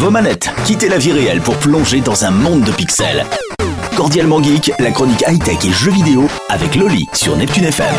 vos manettes, quittez la vie réelle pour plonger dans un monde de pixels. Cordialement Geek, la chronique high-tech et jeux vidéo avec Loli sur Neptune FM.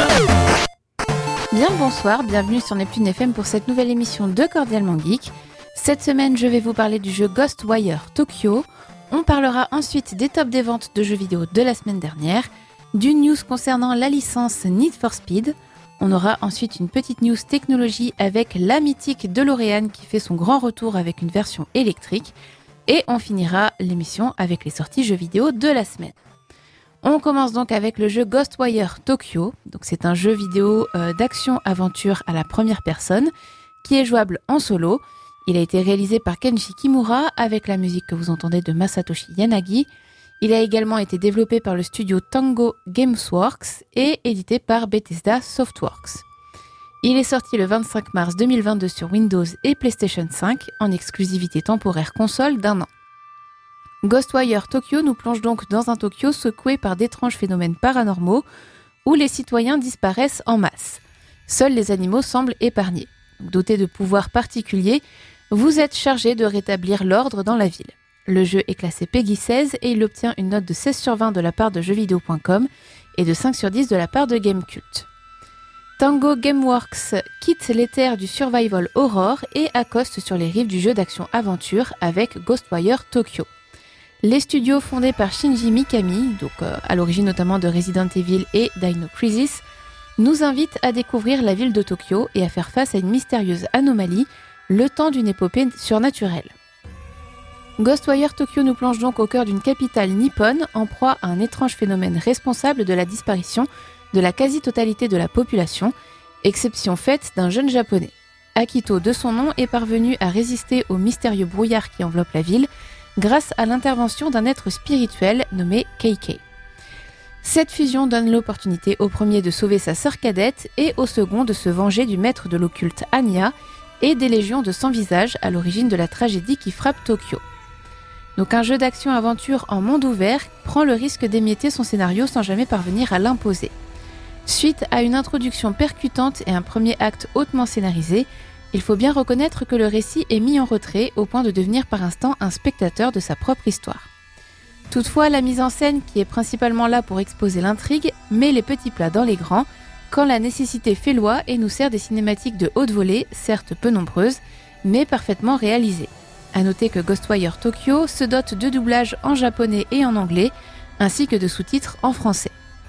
Bien bonsoir, bienvenue sur Neptune FM pour cette nouvelle émission de Cordialement Geek. Cette semaine, je vais vous parler du jeu Ghostwire Tokyo. On parlera ensuite des tops des ventes de jeux vidéo de la semaine dernière, d'une news concernant la licence Need for Speed. On aura ensuite une petite news technologie avec la mythique DeLorean qui fait son grand retour avec une version électrique. Et on finira l'émission avec les sorties jeux vidéo de la semaine. On commence donc avec le jeu Ghostwire Tokyo. Donc c'est un jeu vidéo d'action-aventure à la première personne qui est jouable en solo. Il a été réalisé par Kenji Kimura avec la musique que vous entendez de Masatoshi Yanagi. Il a également été développé par le studio Tango Gameworks et édité par Bethesda Softworks. Il est sorti le 25 mars 2022 sur Windows et PlayStation 5 en exclusivité temporaire console d'1 an. Ghostwire Tokyo nous plonge donc dans un Tokyo secoué par d'étranges phénomènes paranormaux où les citoyens disparaissent en masse. Seuls les animaux semblent épargnés. Doté de pouvoirs particuliers, vous êtes chargé de rétablir l'ordre dans la ville. Le jeu est classé PEGI 16 et il obtient une note de 16 sur 20 de la part de jeuxvideo.com et de 5 sur 10 de la part de Gamecult. Tango Gameworks quitte les terres du survival horror et accoste sur les rives du jeu d'action-aventure avec Ghostwire Tokyo. Les studios fondés par Shinji Mikami, à l'origine notamment de Resident Evil et Dino Crisis, nous invitent à découvrir la ville de Tokyo et à faire face à une mystérieuse anomalie, le temps d'une épopée surnaturelle. Ghostwire Tokyo nous plonge donc au cœur d'une capitale nippone en proie à un étrange phénomène responsable de la disparition de la quasi-totalité de la population, exception faite d'un jeune japonais. Akito, de son nom, est parvenu à résister au mystérieux brouillard qui enveloppe la ville grâce à l'intervention d'un être spirituel nommé Keikei. Cette fusion donne l'opportunité au premier de sauver sa sœur cadette et au second de se venger du maître de l'occulte Anya et des légions de sans visage à l'origine de la tragédie qui frappe Tokyo. Donc un jeu d'action-aventure en monde ouvert prend le risque d'émietter son scénario sans jamais parvenir à l'imposer. Suite à une introduction percutante et un premier acte hautement scénarisé, il faut bien reconnaître que le récit est mis en retrait au point de devenir par instant un spectateur de sa propre histoire. Toutefois, la mise en scène, qui est principalement là pour exposer l'intrigue, met les petits plats dans les grands, quand la nécessité fait loi et nous sert des cinématiques de haute volée, certes peu nombreuses, mais parfaitement réalisées. A noter que Ghostwire Tokyo se dote de doublages en japonais et en anglais, ainsi que de sous-titres en français.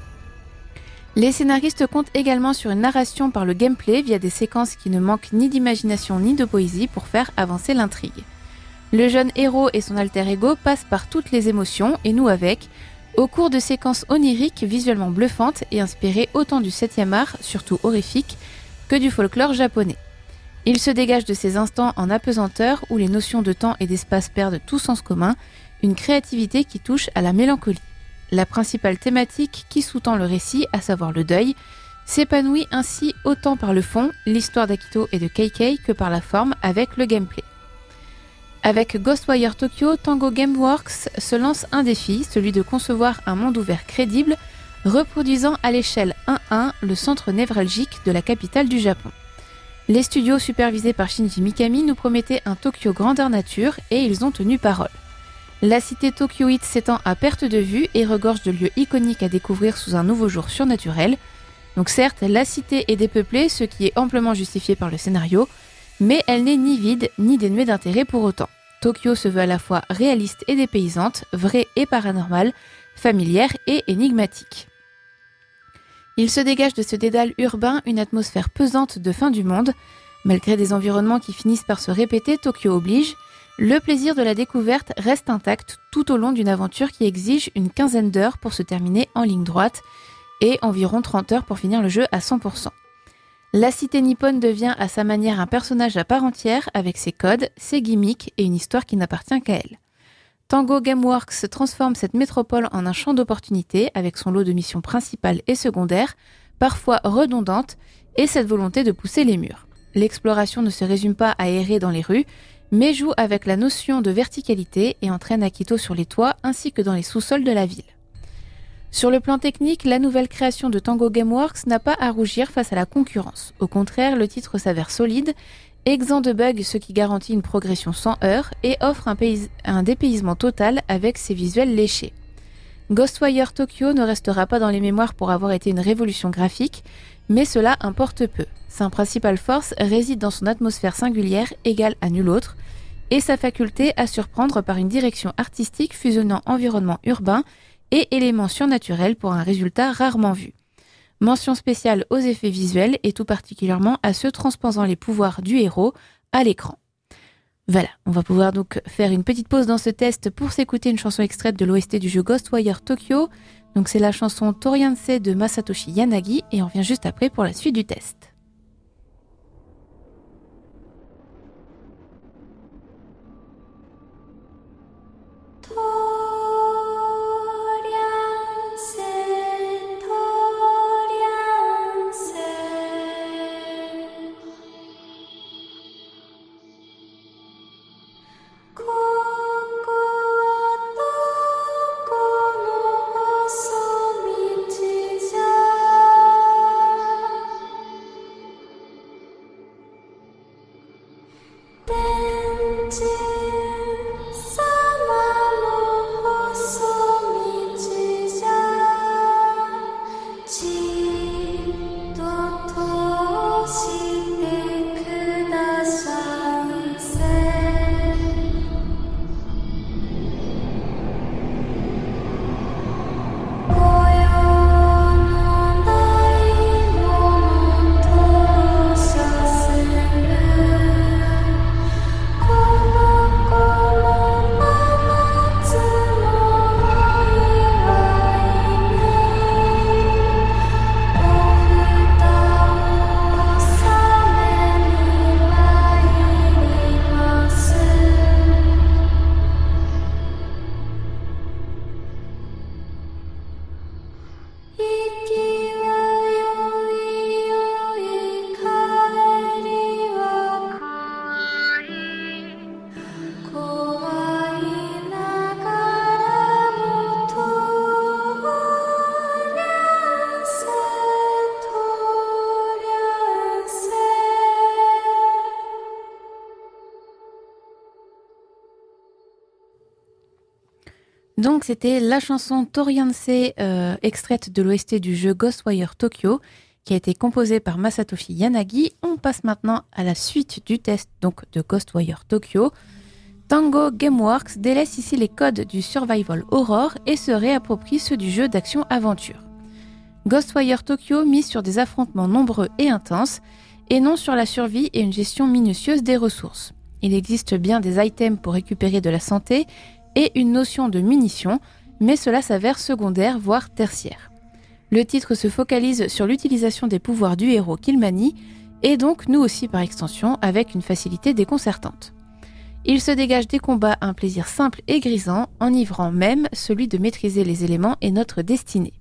Les scénaristes comptent également sur une narration par le gameplay via des séquences qui ne manquent ni d'imagination ni de poésie pour faire avancer l'intrigue. Le jeune héros et son alter ego passent par toutes les émotions et nous avec, au cours de séquences oniriques visuellement bluffantes et inspirées autant du 7e art, surtout horrifique, que du folklore japonais. Il se dégage de ces instants en apesanteur où les notions de temps et d'espace perdent tout sens commun, une créativité qui touche à la mélancolie. La principale thématique qui sous-tend le récit, à savoir le deuil, s'épanouit ainsi autant par le fond, l'histoire d'Akito et de Keikei, que par la forme avec le gameplay. Avec Ghostwire Tokyo, Tango Gameworks se lance un défi, celui de concevoir un monde ouvert crédible, reproduisant à l'échelle 1-1 le centre névralgique de la capitale du Japon. Les studios supervisés par Shinji Mikami nous promettaient un Tokyo grandeur nature et ils ont tenu parole. La cité tokyoïte s'étend à perte de vue et regorge de lieux iconiques à découvrir sous un nouveau jour surnaturel. Donc certes, la cité est dépeuplée, ce qui est amplement justifié par le scénario, mais elle n'est ni vide ni dénuée d'intérêt pour autant. Tokyo se veut à la fois réaliste et dépaysante, vraie et paranormale, familière et énigmatique. Il se dégage de ce dédale urbain une atmosphère pesante de fin du monde. Malgré des environnements qui finissent par se répéter, Tokyo oblige, le plaisir de la découverte reste intact tout au long d'une aventure qui exige une quinzaine d'heures pour se terminer en ligne droite et environ 30 heures pour finir le jeu à 100%. La cité nippone devient à sa manière un personnage à part entière avec ses codes, ses gimmicks et une histoire qui n'appartient qu'à elle. Tango Gameworks transforme cette métropole en un champ d'opportunités avec son lot de missions principales et secondaires, parfois redondantes, et cette volonté de pousser les murs. L'exploration ne se résume pas à errer dans les rues, mais joue avec la notion de verticalité et entraîne Akito sur les toits ainsi que dans les sous-sols de la ville. Sur le plan technique, la nouvelle création de Tango Gameworks n'a pas à rougir face à la concurrence. Au contraire, le titre s'avère solide Exempt de bugs, ce qui garantit une progression sans heurts et offre un dépaysement total avec ses visuels léchés. Ghostwire Tokyo ne restera pas dans les mémoires pour avoir été une révolution graphique, mais cela importe peu. Sa principale force réside dans son atmosphère singulière, égale à nulle autre, et sa faculté à surprendre par une direction artistique fusionnant environnement urbain et éléments surnaturels pour un résultat rarement vu. Mention spéciale aux effets visuels et tout particulièrement à ceux transposant les pouvoirs du héros à l'écran. Voilà, on va pouvoir donc faire une petite pause dans ce test pour s'écouter une chanson extraite de l'OST du jeu Ghostwire Tokyo. Donc c'est la chanson Torianse de Masatoshi Yanagi et on revient juste après pour la suite du test. Donc c'était la chanson Torianse extraite de l'OST du jeu Ghostwire Tokyo qui a été composée par Masatoshi Yanagi. On passe maintenant à la suite du test donc de Ghostwire Tokyo. Tango Gameworks délaisse ici les codes du survival horror et se réapproprie ceux du jeu d'action-aventure. Ghostwire Tokyo mise sur des affrontements nombreux et intenses et non sur la survie et une gestion minutieuse des ressources. Il existe bien des items pour récupérer de la santé et une notion de munitions, mais cela s'avère secondaire, voire tertiaire. Le titre se focalise sur l'utilisation des pouvoirs du héros qu'il manie, et donc nous aussi par extension, avec une facilité déconcertante. Il se dégage des combats un plaisir simple et grisant, enivrant même celui de maîtriser les éléments et notre destinée.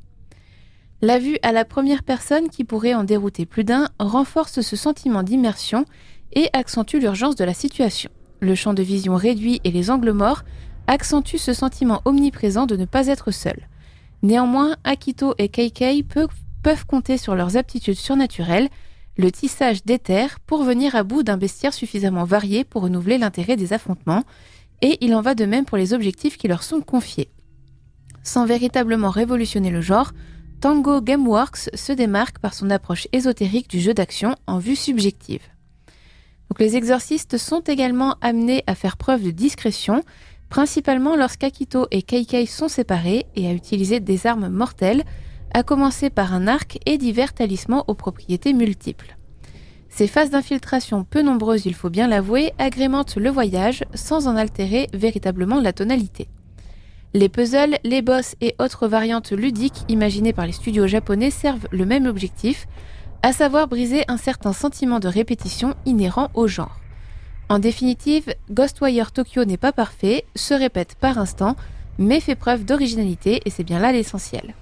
La vue à la première personne, qui pourrait en dérouter plus d'un, renforce ce sentiment d'immersion et accentue l'urgence de la situation. Le champ de vision réduit et les angles morts accentue ce sentiment omniprésent de ne pas être seul. Néanmoins, Akito et Keikei peuvent compter sur leurs aptitudes surnaturelles, le tissage d'éther, pour venir à bout d'un bestiaire suffisamment varié pour renouveler l'intérêt des affrontements, et il en va de même pour les objectifs qui leur sont confiés. Sans véritablement révolutionner le genre, Tango Gameworks se démarque par son approche ésotérique du jeu d'action en vue subjective. Donc, les exorcistes sont également amenés à faire preuve de discrétion, principalement lorsqu'Akito et Keikei sont séparés et à utiliser des armes mortelles, à commencer par un arc et divers talismans aux propriétés multiples. Ces phases d'infiltration peu nombreuses, il faut bien l'avouer, agrémentent le voyage sans en altérer véritablement la tonalité. Les puzzles, les boss et autres variantes ludiques imaginées par les studios japonais servent le même objectif, à savoir briser un certain sentiment de répétition inhérent au genre. En définitive, Ghostwire Tokyo n'est pas parfait, se répète par instant, mais fait preuve d'originalité et c'est bien là l'essentiel.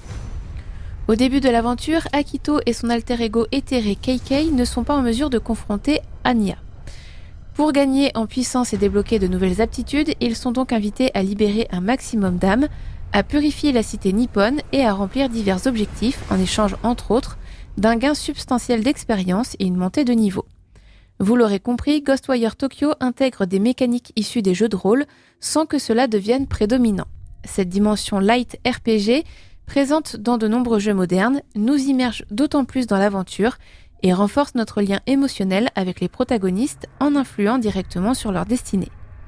Au début de l'aventure, Akito et son alter ego éthéré Keikei ne sont pas en mesure de confronter Anya. Pour gagner en puissance et débloquer de nouvelles aptitudes, ils sont donc invités à libérer un maximum d'âmes, à purifier la cité nippone et à remplir divers objectifs en échange, entre autres, d'un gain substantiel d'expérience et une montée de niveau. Vous l'aurez compris, Ghostwire Tokyo intègre des mécaniques issues des jeux de rôle sans que cela devienne prédominant. Cette dimension light RPG, présente dans de nombreux jeux modernes, nous immerge d'autant plus dans l'aventure et renforce notre lien émotionnel avec les protagonistes en influant directement sur leur destinée.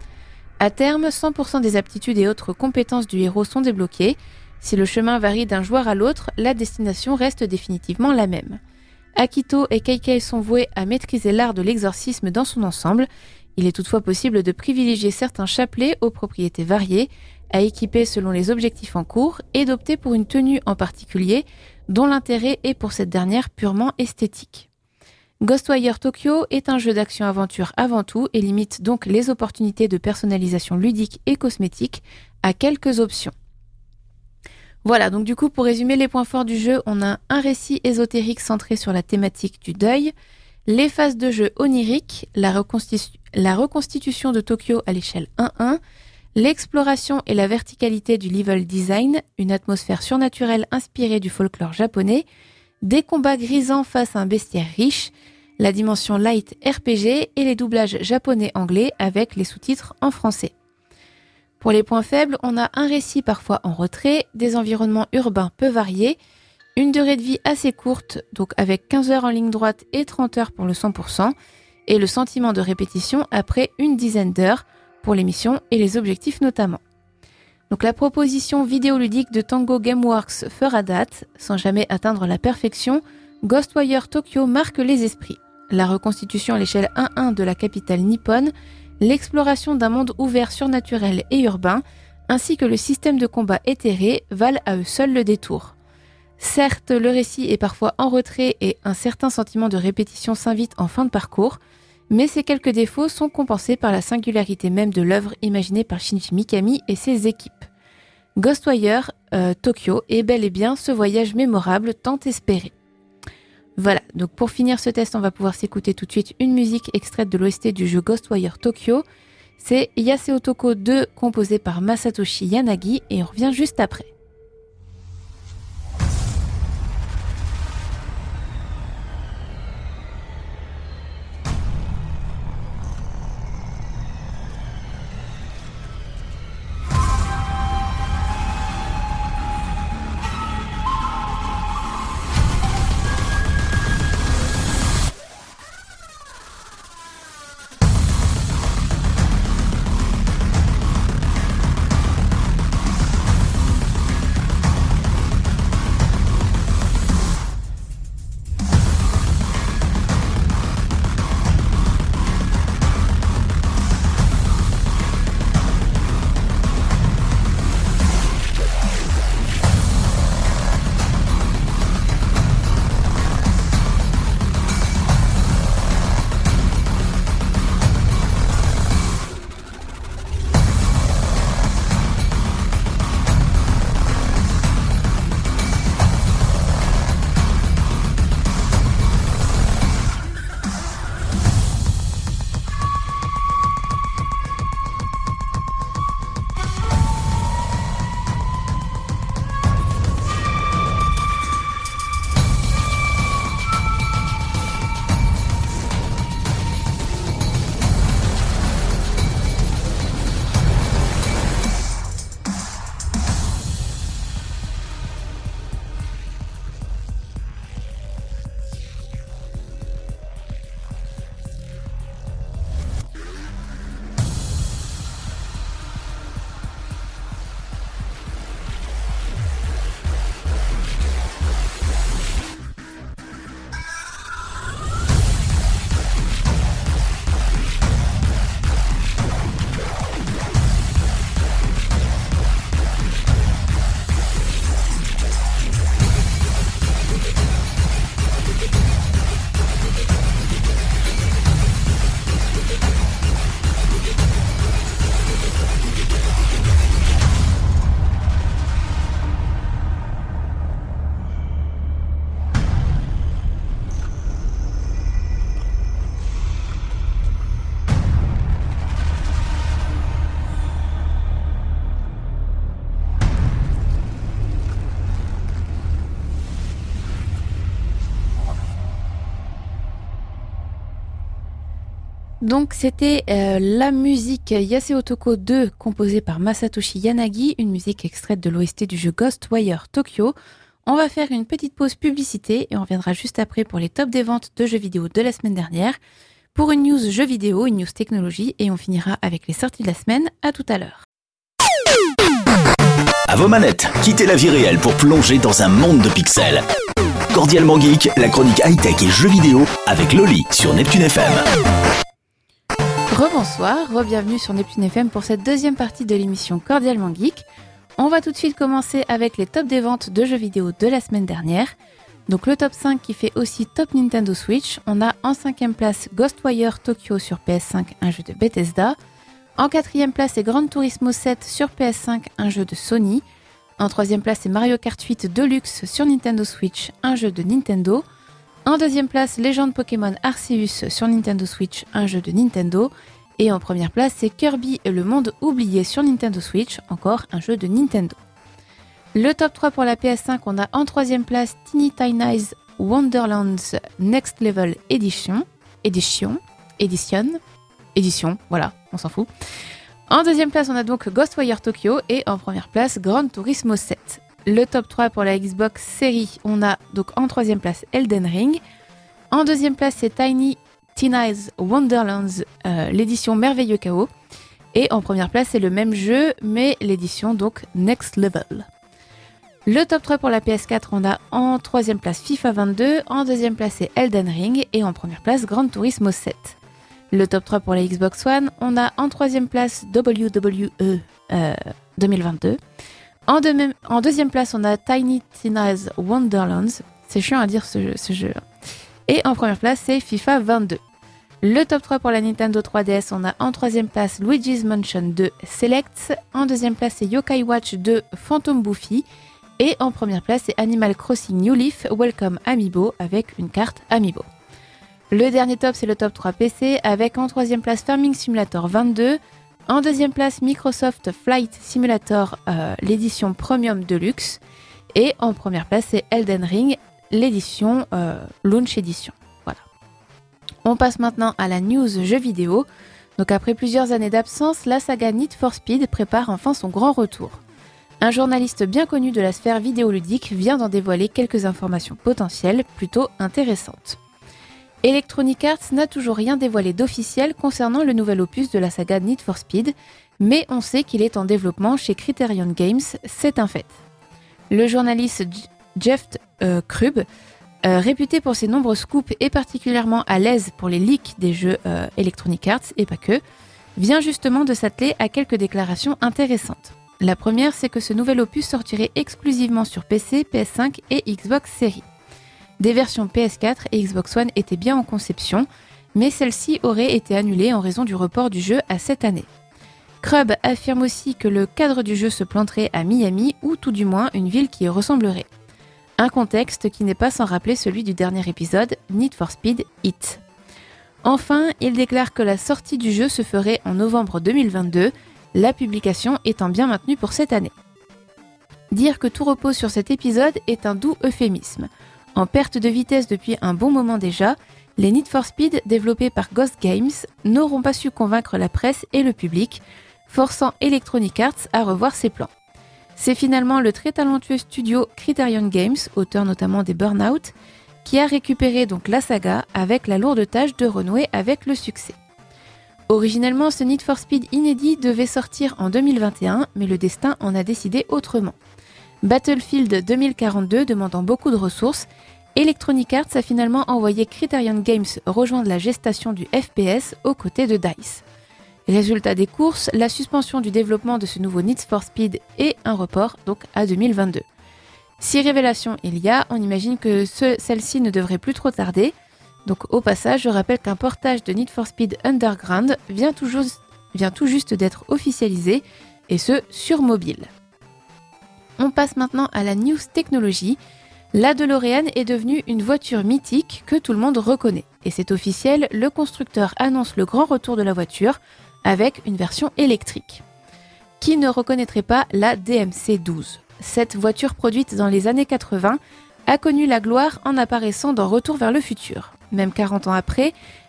À terme, 100% des aptitudes et autres compétences du héros sont débloquées. Si le chemin varie d'un joueur à l'autre, la destination reste définitivement la même. Akito et Keikei sont voués à maîtriser l'art de l'exorcisme dans son ensemble. Il est toutefois possible de privilégier certains chapelets aux propriétés variées, à équiper selon les objectifs en cours et d'opter pour une tenue en particulier, dont l'intérêt est pour cette dernière purement esthétique. Ghostwire Tokyo est un jeu d'action-aventure avant tout et limite donc les opportunités de personnalisation ludique et cosmétique à quelques options. Voilà, donc du coup, pour résumer les points forts du jeu, on a un récit ésotérique centré sur la thématique du deuil, les phases de jeu oniriques, la reconstitution de Tokyo à l'échelle 1-1, l'exploration et la verticalité du level design, une atmosphère surnaturelle inspirée du folklore japonais, des combats grisants face à un bestiaire riche, la dimension light RPG et les doublages japonais-anglais avec les sous-titres en français. Pour les points faibles, on a un récit parfois en retrait, des environnements urbains peu variés, une durée de vie assez courte, donc avec 15 heures en ligne droite et 30 heures pour le 100%, et le sentiment de répétition après une dizaine d'heures pour les missions et les objectifs notamment. Donc la proposition vidéoludique de Tango Gameworks fera date, sans jamais atteindre la perfection. Ghostwire Tokyo marque les esprits. La reconstitution à l'échelle 1-1 de la capitale nippone, l'exploration d'un monde ouvert surnaturel et urbain, ainsi que le système de combat éthéré valent à eux seuls le détour. Certes, le récit est parfois en retrait et un certain sentiment de répétition s'invite en fin de parcours, mais ces quelques défauts sont compensés par la singularité même de l'œuvre imaginée par Shinji Mikami et ses équipes. Ghostwire Tokyo est bel et bien ce voyage mémorable tant espéré. Voilà, donc pour finir ce test, on va pouvoir s'écouter tout de suite une musique extraite de l'OST du jeu Ghostwire Tokyo. C'est Yase Otoko 2 composé par Masatoshi Yanagi et on revient juste après. Donc c'était la musique Yase Otoko 2 composée par Masatoshi Yanagi, une musique extraite de l'OST du jeu Ghostwire Tokyo. On va faire une petite pause publicité et on reviendra juste après pour les tops des ventes de jeux vidéo de la semaine dernière, pour une news jeux vidéo, une news technologie et on finira avec les sorties de la semaine. À tout à l'heure. À vos manettes, quittez la vie réelle pour plonger dans un monde de pixels. Cordialement Geek, la chronique high-tech et jeux vidéo avec Loli sur Neptune FM. Rebonsoir, re-bienvenue sur Neptune FM pour cette deuxième partie de l'émission Cordialement Geek. On va tout de suite commencer avec les tops des ventes de jeux vidéo de la semaine dernière. Donc le top 5 qui fait aussi top Nintendo Switch. On a en 5e place Ghostwire Tokyo sur PS5, un jeu de Bethesda. En 4e place c'est Gran Turismo 7 sur PS5, un jeu de Sony. En 3e place c'est Mario Kart 8 Deluxe sur Nintendo Switch, un jeu de Nintendo. En 2e place, Légende Pokémon Arceus sur Nintendo Switch, un jeu de Nintendo. Et en première place, c'est Kirby et le monde oublié sur Nintendo Switch, encore un jeu de Nintendo. Le top 3 pour la PS5, on a en 3e place Tiny Tina's Wonderlands Next Level Edition, voilà, on s'en fout. En 2e place, on a donc Ghostwire Tokyo et en première place, Gran Turismo 7. Le top 3 pour la Xbox Series, on a donc en 3e place Elden Ring. En 2e place, c'est Tiny Tina's Wonderlands, l'édition Merveilleux Chaos. Et en première place, c'est le même jeu, mais l'édition donc Next Level. Le top 3 pour la PS4, on a en 3e place FIFA 22. En 2e place, c'est Elden Ring. Et en première place, Gran Turismo 7. Le top 3 pour la Xbox One, on a en 3e place WWE 2022. En 2e place, on a Tiny Tina's Wonderlands. C'est chiant à dire ce jeu. Et en première place, c'est FIFA 22. Le top 3 pour la Nintendo 3DS, on a en 3e place Luigi's Mansion 2 Select. En 2e place, c'est Yokai Watch 2 Phantom Buffy. Et en première place, c'est Animal Crossing New Leaf Welcome Amiibo avec une carte Amiibo. Le dernier top, c'est le top 3 PC avec en 3e place Farming Simulator 22. En 2e place, Microsoft Flight Simulator, l'édition Premium Deluxe. Et en première place, c'est Elden Ring, l'édition Launch Edition. Voilà. On passe maintenant à la news jeux vidéo. Donc après plusieurs années d'absence, la saga Need for Speed prépare enfin son grand retour. Un journaliste bien connu de la sphère vidéoludique vient d'en dévoiler quelques informations potentielles plutôt intéressantes. Electronic Arts n'a toujours rien dévoilé d'officiel concernant le nouvel opus de la saga Need for Speed, mais on sait qu'il est en développement chez Criterion Games, c'est un fait. Le journaliste Jeff Grubb, réputé pour ses nombreux scoops et particulièrement à l'aise pour les leaks des jeux Electronic Arts, et pas que, vient justement de s'atteler à quelques déclarations intéressantes. La première, c'est que ce nouvel opus sortirait exclusivement sur PC, PS5 et Xbox Series. Des versions PS4 et Xbox One étaient bien en conception, mais celles-ci auraient été annulées en raison du report du jeu à cette année. Grubb affirme aussi que le cadre du jeu se planterait à Miami ou tout du moins une ville qui y ressemblerait. Un contexte qui n'est pas sans rappeler celui du dernier épisode, Need for Speed Heat. Enfin, il déclare que la sortie du jeu se ferait en novembre 2022, la publication étant bien maintenue pour cette année. Dire que tout repose sur cet épisode est un doux euphémisme. En perte de vitesse depuis un bon moment déjà, les Need for Speed développés par Ghost Games n'auront pas su convaincre la presse et le public, forçant Electronic Arts à revoir ses plans. C'est finalement le très talentueux studio Criterion Games, auteur notamment des Burnout, qui a récupéré donc la saga avec la lourde tâche de renouer avec le succès. Originellement, ce Need for Speed inédit devait sortir en 2021, mais le destin en a décidé autrement. Battlefield 2042 demandant beaucoup de ressources, Electronic Arts a finalement envoyé Criterion Games rejoindre la gestation du FPS aux côtés de DICE. Résultat des courses, la suspension du développement de ce nouveau Need for Speed et un report donc à 2022. Si révélation il y a, on imagine que celle-ci ne devrait plus trop tarder. Donc au passage, je rappelle qu'un portage de Need for Speed Underground vient tout juste d'être officialisé, et ce sur mobile. On passe maintenant à la news technologie. La DeLorean est devenue une voiture mythique que tout le monde reconnaît. Et c'est officiel, le constructeur annonce le grand retour de la voiture avec une version électrique. Qui ne reconnaîtrait pas la DMC-12 ? Cette voiture produite dans les années 80 a connu la gloire en apparaissant dans Retour vers le futur. Même 40 ans après,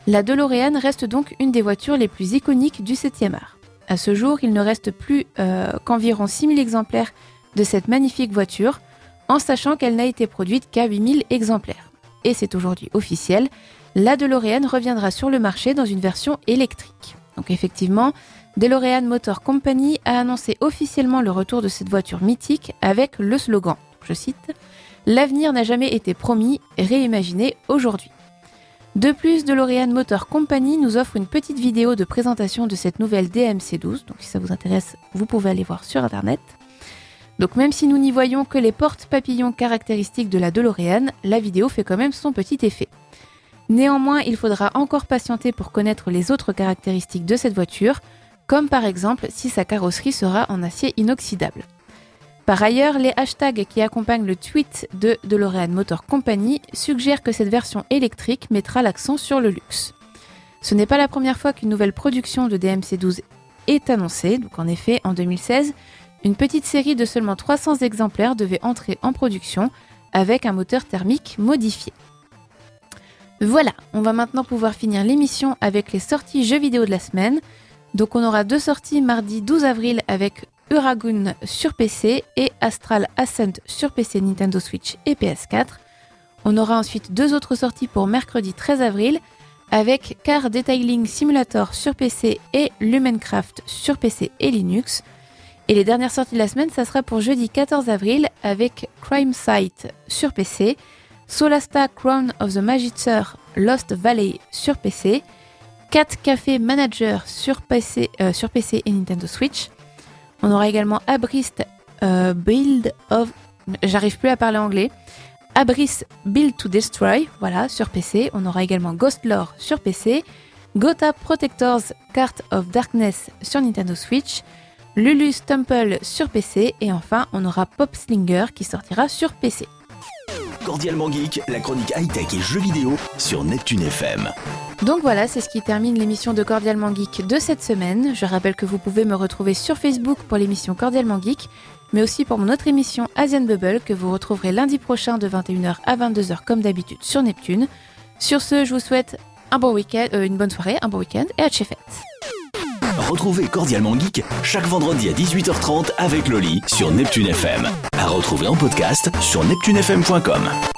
La DeLorean reste donc une des voitures les plus iconiques du 7e art. À ce jour, il ne reste plus qu'environ 6000 exemplaires de cette magnifique voiture, en sachant qu'elle n'a été produite qu'à 8000 exemplaires. Et c'est aujourd'hui officiel, la DeLorean reviendra sur le marché dans une version électrique. Donc effectivement, DeLorean Motor Company a annoncé officiellement le retour de cette voiture mythique avec le slogan, je cite, « L'avenir n'a jamais été promis, réimaginé aujourd'hui ». De plus, DeLorean Motor Company nous offre une petite vidéo de présentation de cette nouvelle DMC-12, donc si ça vous intéresse, vous pouvez aller voir sur internet. Donc même si nous n'y voyons que les portes-papillons caractéristiques de la DeLorean, la vidéo fait quand même son petit effet. Néanmoins, il faudra encore patienter pour connaître les autres caractéristiques de cette voiture, comme par exemple si sa carrosserie sera en acier inoxydable. Par ailleurs, les hashtags qui accompagnent le tweet de DeLorean Motor Company suggèrent que cette version électrique mettra l'accent sur le luxe. Ce n'est pas la première fois qu'une nouvelle production de DMC-12 est annoncée, donc en effet, en 2016, une petite série de seulement 300 exemplaires devait entrer en production avec un moteur thermique modifié. Voilà, on va maintenant pouvoir finir l'émission avec les sorties jeux vidéo de la semaine. Donc on aura 2 sorties mardi 12 avril avec Uragun sur PC et Astral Ascent sur PC, Nintendo Switch et PS4. On aura ensuite 2 autres sorties pour mercredi 13 avril avec Car Detailing Simulator sur PC et Lumencraft sur PC et Linux. Et les dernières sorties de la semaine, ça sera pour jeudi 14 avril avec Crime Site sur PC, Solasta Crown of the Magister Lost Valley sur PC, Cat Café Manager sur PC et Nintendo Switch. On aura également Abyss Build to Destroy, voilà, sur PC. On aura également Ghost Lore sur PC, Gotha Protectors Cart of Darkness sur Nintendo Switch, Lulu's Temple sur PC et enfin on aura Pop Slinger qui sortira sur PC. Cordialement Geek, la chronique high-tech et jeux vidéo sur Neptune FM. Donc voilà, c'est ce qui termine l'émission de Cordialement Geek de cette semaine. Je rappelle que vous pouvez me retrouver sur Facebook pour l'émission Cordialement Geek, mais aussi pour mon autre émission Asian Bubble que vous retrouverez lundi prochain de 21h à 22h comme d'habitude sur Neptune. Sur ce, je vous souhaite un bon week-end, une bonne soirée, un bon week-end et à chez fête. Retrouvez Cordialement Geek chaque vendredi à 18h30 avec Loli sur Neptune FM. À retrouver en podcast sur neptunefm.com.